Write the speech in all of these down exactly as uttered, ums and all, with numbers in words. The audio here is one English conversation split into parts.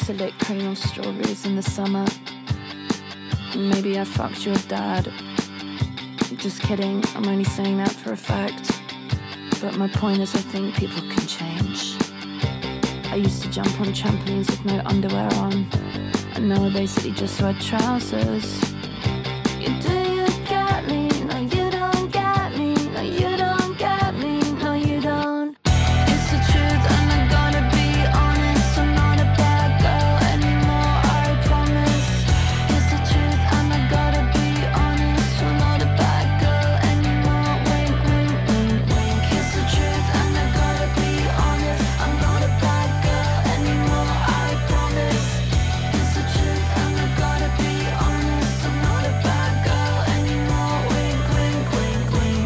used to lick cream off strawberries in the summer. Maybe I fucked your dad. Just kidding, I'm only saying that for effect. But my point is I think people can change. I used to jump on trampolines with no underwear on, and now I basically just wear trousers. You do, you get me, no you don't get me, no you don't get me, no you don't. It's the truth and I gotta be honest, I'm not a bad girl anymore, I promise. It's the truth and I gotta be honest, I'm not a bad girl anymore, wink, wink, wink, wink. It's the truth and I gotta be honest, I'm not a bad girl anymore, I promise. It's the truth and I gotta be honest, I'm not a bad girl anymore, wink, wink, wink, wink.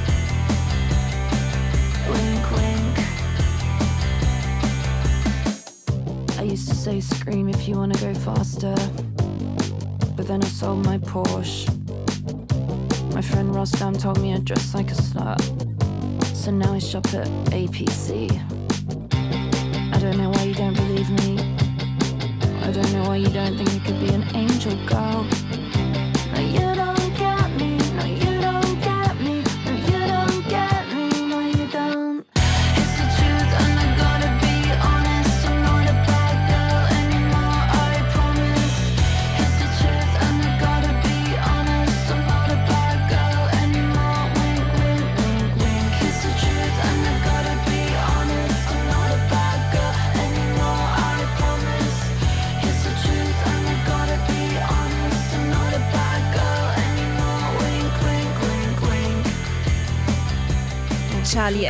Wink, wink. I used to say scream if you wanna go faster, but then I sold my Porsche. My friend Rostam told me I'd dress like a slut, so now I shop at A P C. I don't know why you don't believe me. I don't know why you don't think I could be an angel girl.